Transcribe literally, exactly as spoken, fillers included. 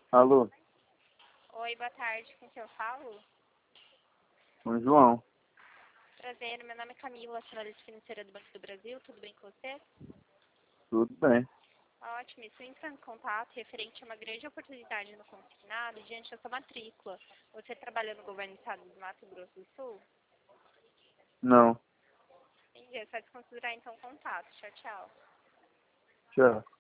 Alô? Oi, boa tarde. Com quem eu falo? Com João. Prazer, meu nome é Camila, analista financeira do Banco do Brasil. Tudo bem com você? Tudo bem. Ótimo. Estou entrando em contato referente a uma grande oportunidade no consignado diante da sua matrícula. Você trabalha no governo do estado do Mato Grosso do Sul? Não. Entendi. É só desconsiderar então o contato. Tchau, tchau. Tchau.